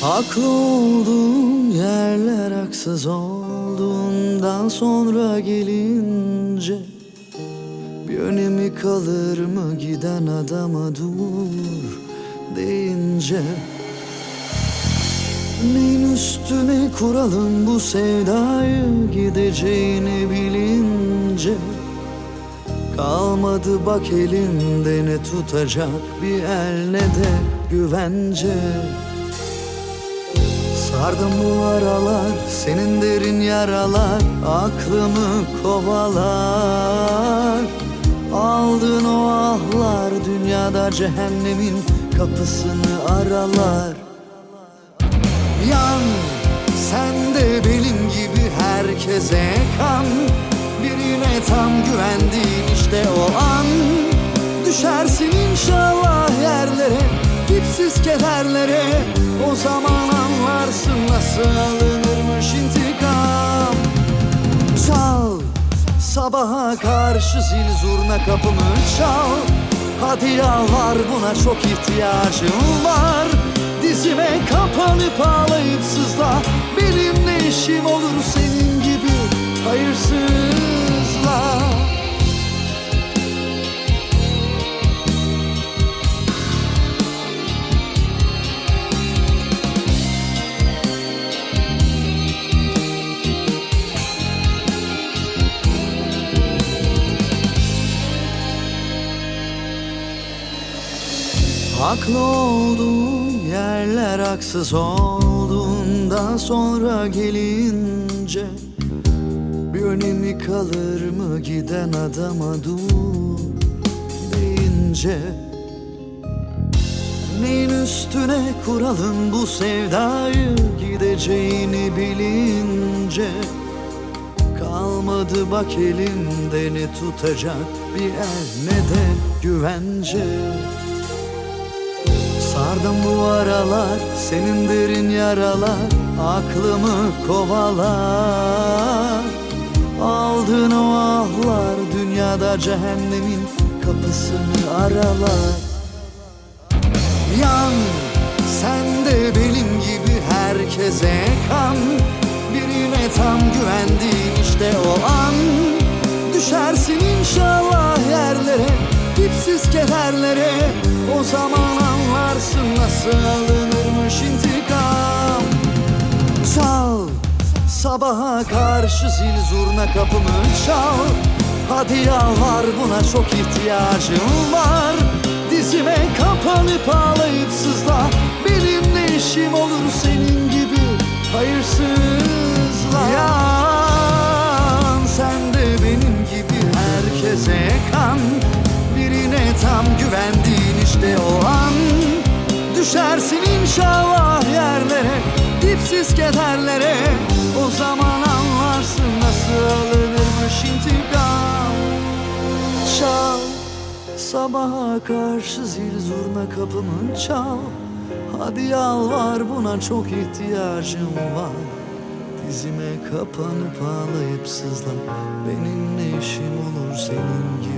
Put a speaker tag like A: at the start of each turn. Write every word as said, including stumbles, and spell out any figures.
A: Haklı olduğun yerler haksız olduğundan sonra gelince bir önemi kalır mı giden adama dur deyince? Neyin üstüne kuralım bu sevdayı gideceğini bilince? Kalmadı bak elinde ne tutacak bir el ne de güvence. Sardım bu aralar senin derin yaralar aklımı kovalar. Aldın o ahlar dünyada cehennemin kapısını aralar. Yan sen de benim gibi herkese kan, birine tam güvendiğin işte o an. Düşersin inşallah yerlere, dipsiz kederlere. O zaman anlarsın nasıl alınırmış intikam. Çal, sabaha karşı zil zurna kapımı çal. Hadi yalvar buna çok ihtiyacım var. Dizime kapanıp ağlayıp sızla. Benim ne işim olur senin gibi hayırsızla. Haklı olduğun yerler haksız olduğundan sonra gelince bir önemi kalır mı giden adama dur deyince? Neyin üstüne kuralım bu sevdayı gideceğini bilince? Kalmadı bak elimde ne tutacak bir el ne de güvence. Sardım bu aralar senin derin yaralar aklımı kovalar. Aldın o ahlar dünyada cehennemin kapısını aralar. Yan sen de benim gibi herkese kan, birine tam güvendiğin işte o an. Düşersin inşallah yerlere, dipsiz kederlere. O zaman anlarsın nasıl alınırmış intikam. Çal, sabaha karşı zil zurna kapımı çal. Hadi yalvar buna çok ihtiyacım var. Dizime kapanıp ağlayıp sızla. Benim ne işim olur senin gibi hayırsızla. Yan sen de benim gibi herkese kan, birine tam güvendiğin işte o an. Düşersin inşallah yerlere, dipsiz kederlere. O zaman anlarsın nasıl alınırmış intikam. Çal, sabaha karşı zil zurna kapımı çal. Hadi yalvar buna çok ihtiyacım var. Dizime kapanıp ağlayıp sızla. Benim ne işim olur senin gibi